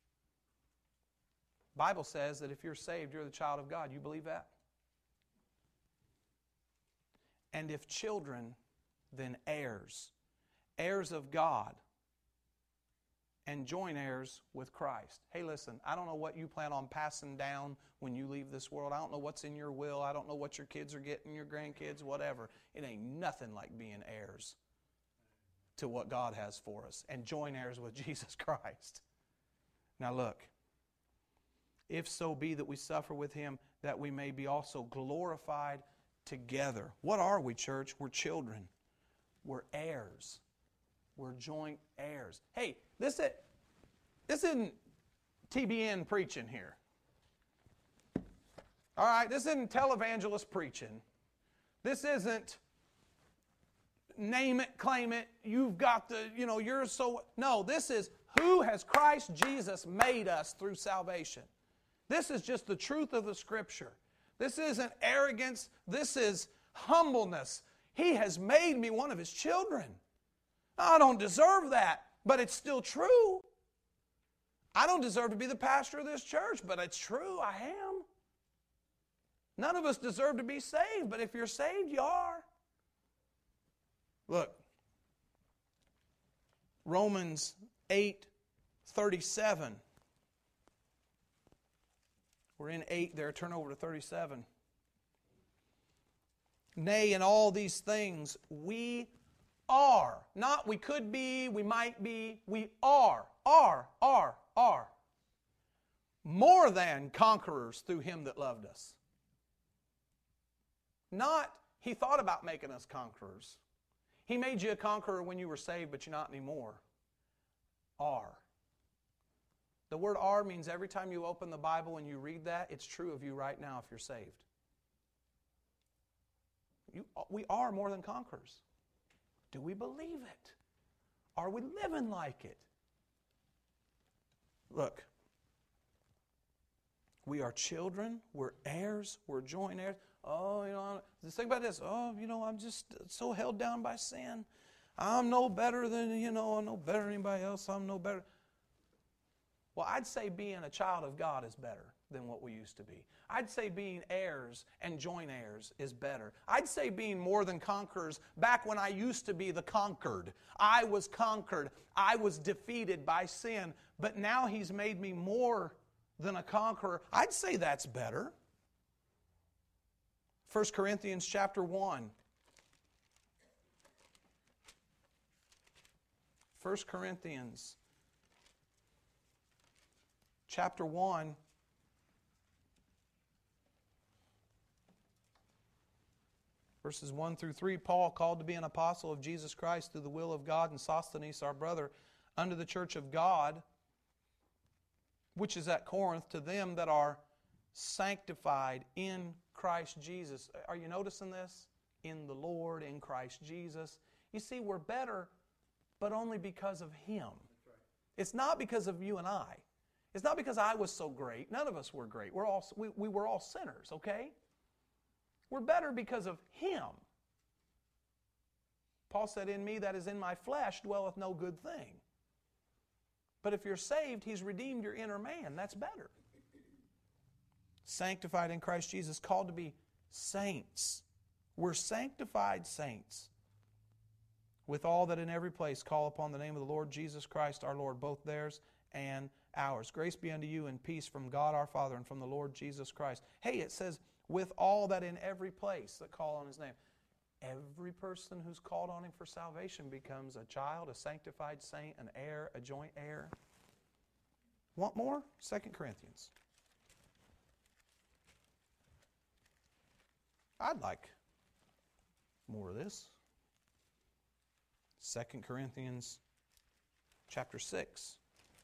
The Bible says that if you're saved, you're the child of God. You believe that? And if children, then heirs. Heirs of God. And joint heirs with Christ. Hey, listen, I don't know what you plan on passing down when you leave this world. I don't know what's in your will. I don't know what your kids are getting, your grandkids, whatever. It ain't nothing like being heirs to what God has for us and joint heirs with Jesus Christ. Now look, if so be that we suffer with Him, that we may be also glorified together. What are we, church? We're children. We're heirs. We're joint heirs. Hey, this isn't TBN preaching here. All right, this isn't televangelist preaching. This isn't name it, claim it, you've got you're so... No, this is who has Christ Jesus made us through salvation. This is just the truth of the Scripture. This isn't arrogance. This is humbleness. He has made me one of His children. I don't deserve that, but it's still true. I don't deserve to be the pastor of this church, but it's true, I am. None of us deserve to be saved, but if you're saved, you are. Look, Romans 8:37. We're in 8 there, turn over to 37. Nay, in all these things we are. Not we could be, we might be, we are. More than conquerors through Him that loved us. Not, He thought about making us conquerors. He made you a conqueror when you were saved, but you're not anymore. Are. The word are means every time you open the Bible and you read that, it's true of you right now if you're saved. We are more than conquerors. Do we believe it? Are we living like it? Look, we are children, we're heirs, we're joint heirs. Oh, just think about this. I'm just so held down by sin. I'm no better than, I'm no better than anybody else. I'm no better. Well, I'd say being a child of God is better than what we used to be. I'd say being heirs and joint heirs is better. I'd say being more than conquerors back when I used to be the conquered. I was conquered. I was defeated by sin. But now He's made me more than a conqueror. I'd say that's better. 1 Corinthians chapter 1. 1 Corinthians chapter 1. Verses 1 through 3, Paul, called to be an apostle of Jesus Christ through the will of God, and Sosthenes, our brother, unto the church of God, which is at Corinth, to them that are sanctified in Christ Jesus. Are you noticing this? In the Lord, in Christ Jesus. You see, we're better, but only because of Him. Right. It's not because of you and I. It's not because I was so great. None of us were great. We were all sinners, okay? We're better because of Him. Paul said, in me that is in my flesh dwelleth no good thing. But if you're saved, He's redeemed your inner man. That's better. Sanctified in Christ Jesus, called to be saints. We're sanctified saints. With all that in every place call upon the name of the Lord Jesus Christ our Lord, both theirs and ours. Grace be unto you and peace from God our Father and from the Lord Jesus Christ. Hey, it says, with all that in every place that call on His name. Every person who's called on Him for salvation becomes a child, a sanctified saint, an heir, a joint heir. Want more? 2 Corinthians. I'd like more of this. 2 Corinthians chapter 6.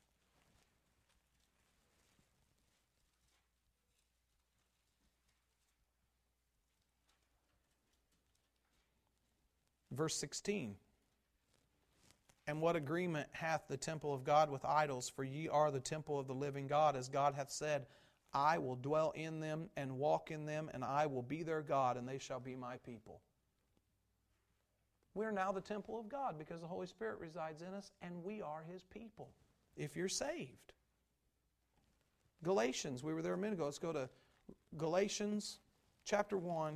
Verse 16. And what agreement hath the temple of God with idols? For ye are the temple of the living God, as God hath said, I will dwell in them and walk in them, and I will be their God, and they shall be my people. We are now the temple of God because the Holy Spirit resides in us, and we are His people, if you're saved. Galatians, we were there a minute ago. Let's go to Galatians chapter 1.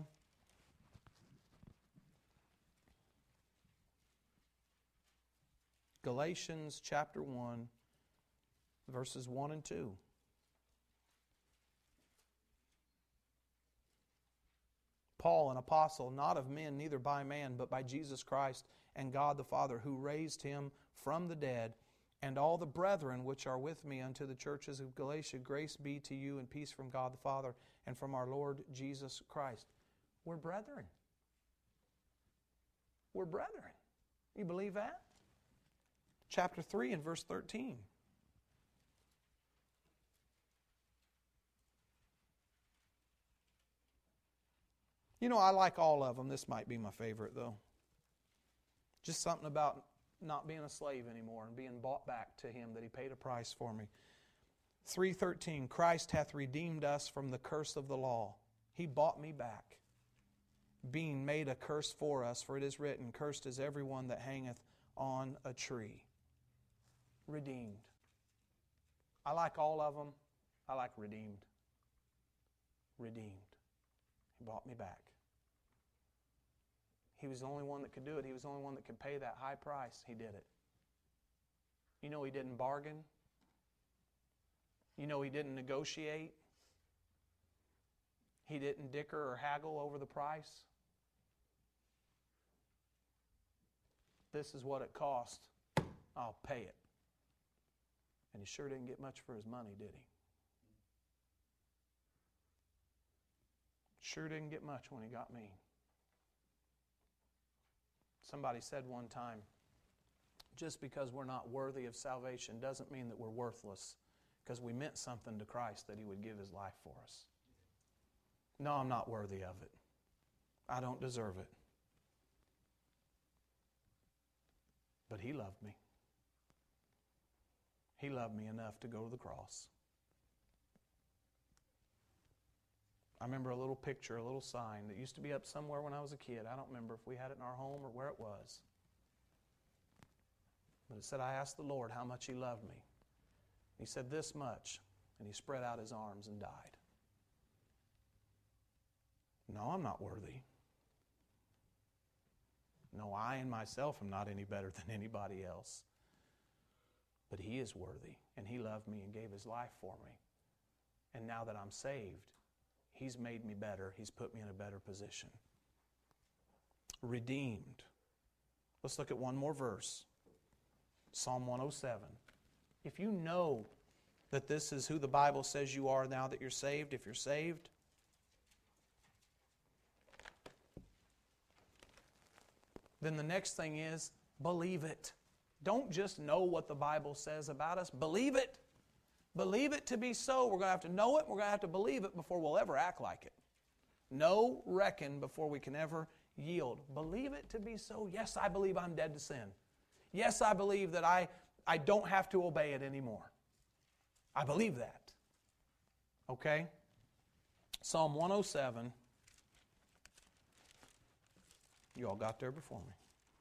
Galatians chapter 1, verses 1 and 2. Paul, an apostle, not of men, neither by man, but by Jesus Christ and God the Father, who raised Him from the dead, and all the brethren which are with me unto the churches of Galatia, grace be to you and peace from God the Father and from our Lord Jesus Christ. We're brethren. We're brethren. You believe that? Chapter 3 and verse 13. I like all of them. This might be my favorite, though. Just something about not being a slave anymore and being bought back to Him, that He paid a price for me. 3:13, Christ hath redeemed us from the curse of the law. He bought me back, being made a curse for us, for it is written, cursed is everyone that hangeth on a tree. Redeemed. I like all of them. I like redeemed. Redeemed. He bought me back. He was the only one that could do it. He was the only one that could pay that high price. He did it. You know He didn't bargain. You know He didn't negotiate. He didn't dicker or haggle over the price. This is what it cost. I'll pay it. And He sure didn't get much for His money, did He? Sure didn't get much when He got me. Somebody said one time, just because we're not worthy of salvation doesn't mean that we're worthless, because we meant something to Christ that He would give His life for us. No, I'm not worthy of it. I don't deserve it. But He loved me. He loved me enough to go to the cross. I remember a little picture, a little sign that used to be up somewhere when I was a kid. I don't remember if we had it in our home or where it was. But it said, I asked the Lord how much He loved me. He said, this much. And He spread out His arms and died. No, I'm not worthy. No, I in myself am not any better than anybody else. But He is worthy, and He loved me and gave His life for me. And now that I'm saved, He's made me better. He's put me in a better position. Redeemed. Let's look at one more verse. Psalm 107. If you know that this is who the Bible says you are now that you're saved, if you're saved, then the next thing is believe it. Don't just know what the Bible says about us. Believe it. Believe it to be so. We're going to have to know it. We're going to have to believe it before we'll ever act like it. Know, reckon before we can ever yield. Believe it to be so. Yes, I believe I'm dead to sin. Yes, I believe that I don't have to obey it anymore. I believe that. Okay? Psalm 107. You all got there before me.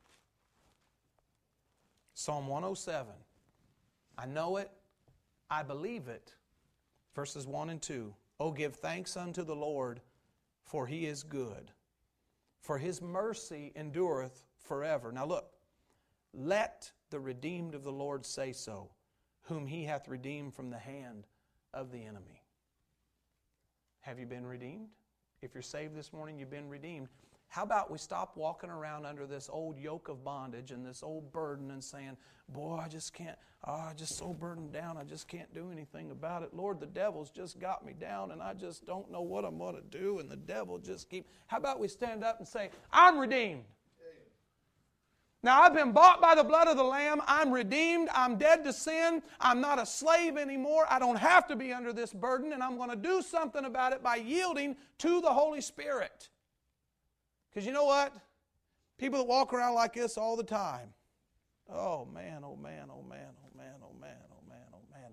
Psalm 107. I know it. I believe it. Verses 1 and 2. Oh, give thanks unto the Lord, for He is good. For His mercy endureth forever. Now look. Let the redeemed of the Lord say so, whom He hath redeemed from the hand of the enemy. Have you been redeemed? If you're saved this morning, you've been redeemed. How about we stop walking around under this old yoke of bondage and this old burden and saying, boy, I just can't, I'm just so burdened down, I just can't do anything about it. Lord, the devil's just got me down and I just don't know what I'm going to do and the devil just keeps... How about we stand up and say, I'm redeemed. Now, I've been bought by the blood of the Lamb. I'm redeemed. I'm dead to sin. I'm not a slave anymore. I don't have to be under this burden, and I'm going to do something about it by yielding to the Holy Spirit. Because you know what? People that walk around like this all the time. Oh, man, oh, man, oh, man, oh, man, oh, man, oh, man, oh, man.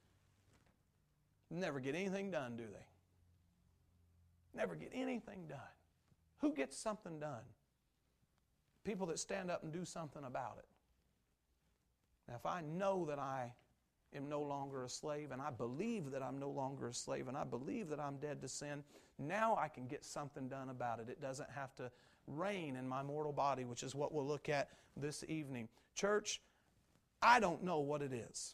Never get anything done, do they? Never get anything done. Who gets something done? People that stand up and do something about it. Now, if I know that I am no longer a slave, and I believe that I'm no longer a slave, and I believe that I'm dead to sin, now I can get something done about it. It doesn't have to reign in my mortal body, which is what we'll look at this evening. Church, I don't know what it is.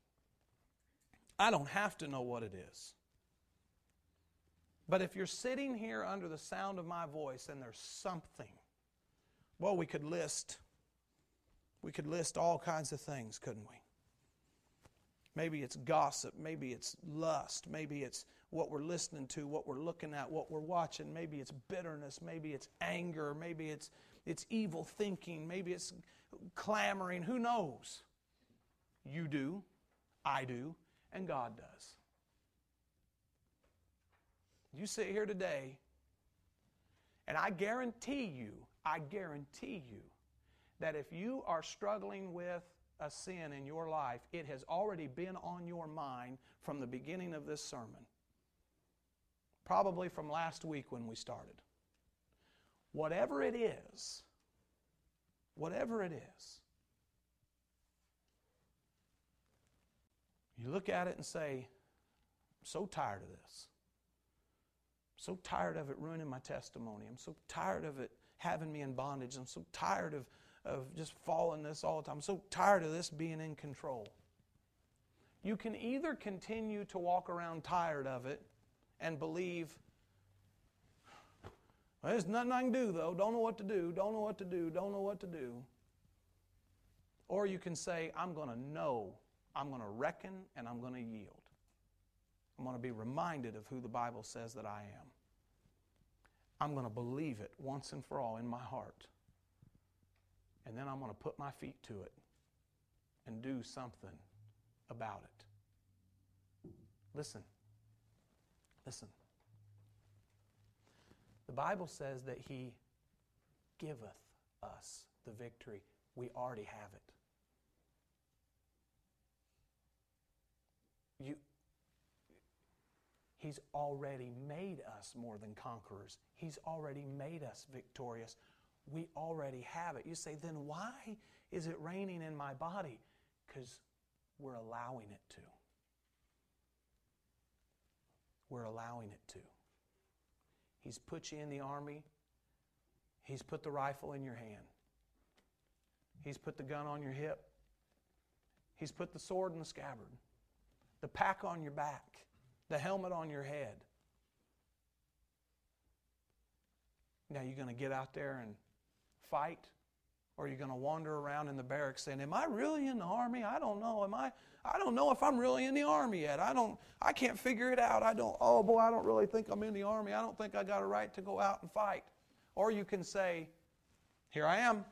I don't have to know what it is. But if you're sitting here under the sound of my voice and there's something, well, we could list all kinds of things, couldn't we? Maybe it's gossip, maybe it's lust, maybe it's what we're listening to, what we're looking at, what we're watching, maybe it's bitterness, maybe it's anger, maybe it's evil thinking, maybe it's clamoring, who knows? You do, I do, and God does. You sit here today, and I guarantee you that if you are struggling with a sin in your life, it has already been on your mind from the beginning of this sermon. Probably from last week when we started. Whatever it is, you look at it and say, I'm so tired of this. I'm so tired of it ruining my testimony. I'm so tired of it having me in bondage. I'm so tired of just following this all the time. I'm so tired of this being in control. You can either continue to walk around tired of it and believe, well, there's nothing I can do though. Don't know what to do. Don't know what to do. Don't know what to do. Or you can say, I'm going to know. I'm going to reckon and I'm going to yield. I'm going to be reminded of who the Bible says that I am. I'm going to believe it once and for all in my heart. And then I'm going to put my feet to it and do something about it. Listen. The Bible says that He giveth us the victory. We already have it. He's already made us more than conquerors. He's already made us victorious. We already have it. You say, then why is it raining in my body? Because we're allowing it to. We're allowing it to. He's put you in the army. He's put the rifle in your hand. He's put the gun on your hip. He's put the sword in the scabbard. The pack on your back. The helmet on your head. Now you're going to get out there and fight? Or are you going to wander around in the barracks saying, am I really in the army? I don't know. I don't know if I'm really in the army yet. I can't figure it out. I don't really think I'm in the army. I don't think I got a right to go out and fight. Or you can say, here I am.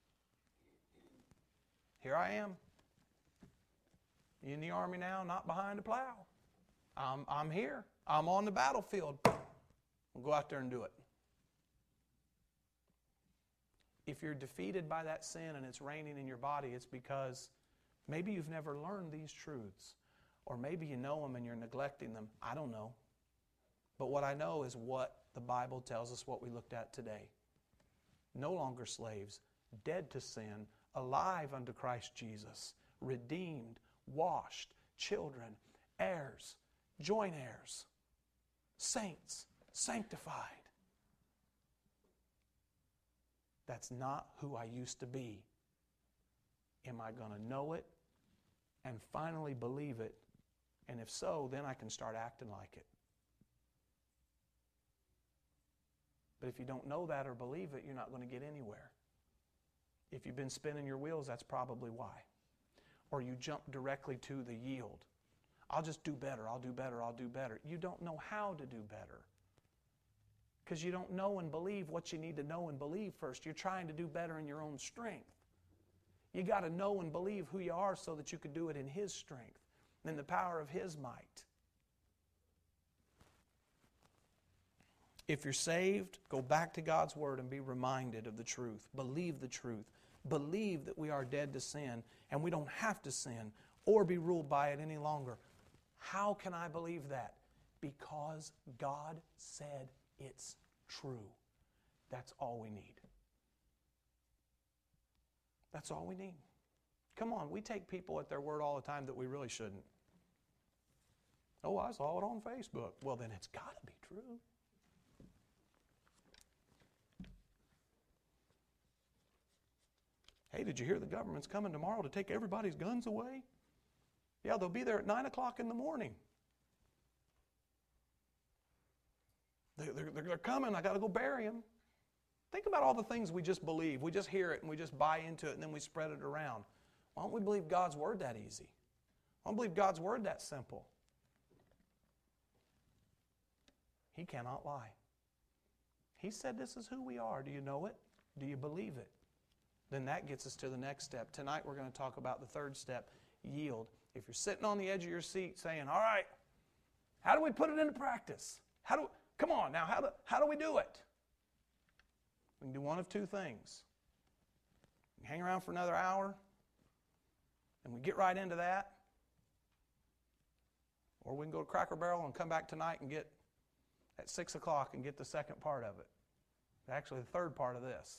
Here I am. You in the army now, not behind the plow. I'm here. I'm on the battlefield. We'll go out there and do it. If you're defeated by that sin and it's raining in your body, it's because maybe you've never learned these truths. Or maybe you know them and you're neglecting them. I don't know. But what I know is what the Bible tells us, what we looked at today. No longer slaves, dead to sin, alive unto Christ Jesus, redeemed, washed, children, heirs, joint heirs, saints, sanctified. That's not who I used to be. Am I going to know it and finally believe it? And if so, then I can start acting like it. But if you don't know that or believe it, you're not going to get anywhere. If you've been spinning your wheels, that's probably why. Or you jump directly to the yield. I'll just do better, I'll do better, I'll do better. You don't know how to do better. Because you don't know and believe what you need to know and believe first. You're trying to do better in your own strength. You got to know and believe who you are so that you can do it in His strength, in the power of His might. If you're saved, go back to God's Word and be reminded of the truth. Believe the truth. Believe that we are dead to sin and we don't have to sin or be ruled by it any longer. How can I believe that? Because God said it's true. That's all we need. That's all we need. Come on, we take people at their word all the time that we really shouldn't. Oh, I saw it on Facebook. Well, then it's got to be true. Hey, did you hear the government's coming tomorrow to take everybody's guns away? Yeah, they'll be there at 9 o'clock in the morning. They're coming. I got to go bury them. Think about all the things we just believe. We just hear it and we just buy into it and then we spread it around. Why don't we believe God's Word that easy? Why don't we believe God's Word that simple? He cannot lie. He said this is who we are. Do you know it? Do you believe it? Then that gets us to the next step. Tonight we're going to talk about the third step, yield. If you're sitting on the edge of your seat saying, all right, how do we put it into practice? Come on now, how do we do it? We can do one of two things. You can hang around for another hour, And we get right into that. Or we can go to Cracker Barrel and come back tonight and get at 6 o'clock and get the second part of it. Actually, the third part of this.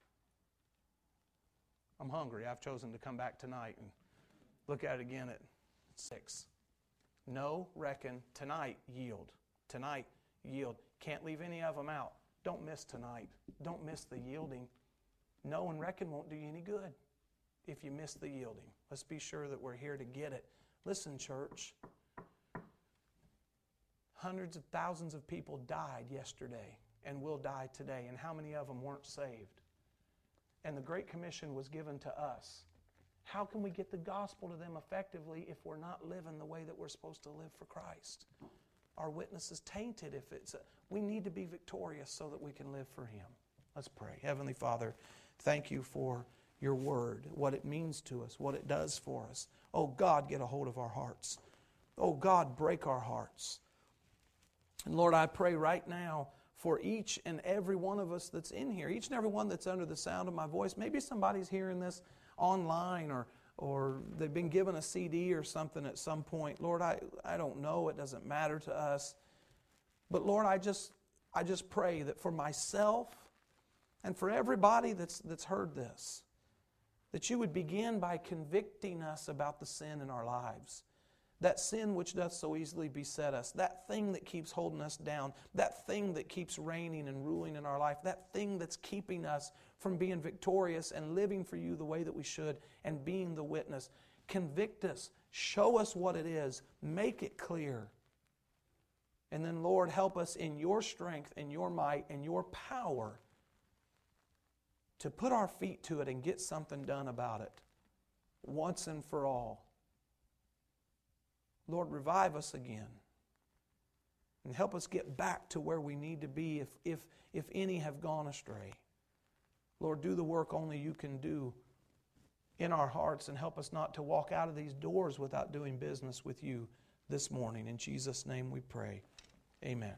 I'm hungry. I've chosen to come back tonight and look at it again at 6. Know, reckon, tonight, yield. Tonight, yield. Can't leave any of them out. Don't miss tonight. Don't miss the yielding. Know and reckon won't do you any good if you miss the yielding. Let's be sure that we're here to get it. Listen, church. Hundreds of thousands of people died yesterday and will die today. And how many of them weren't saved? And the Great Commission was given to us. How can we get the gospel to them effectively if we're not living the way that we're supposed to live for Christ? Our witness is tainted if we need to be victorious so that we can live for Him. Let's pray. Heavenly Father, thank You for Your Word, what it means to us, what it does for us. Oh God, get a hold of our hearts. Oh God, break our hearts. And Lord, I pray right now for each and every one of us that's in here, each and every one that's under the sound of my voice. Maybe somebody's hearing this online or they've been given a CD or something at some point. Lord, I don't know. It doesn't matter to us. But Lord, I just pray that for myself and for everybody that's heard this, that You would begin by convicting us about the sin in our lives. That sin which doth so easily beset us, that thing that keeps holding us down, that thing that keeps reigning and ruling in our life, that thing that's keeping us from being victorious and living for You the way that we should and being the witness. Convict us, show us what it is, make it clear. And then, Lord, help us in Your strength and Your might and Your power to put our feet to it and get something done about it once and for all. Lord, revive us again and help us get back to where we need to be if any have gone astray. Lord, do the work only You can do in our hearts and help us not to walk out of these doors without doing business with You this morning. In Jesus' name we pray. Amen.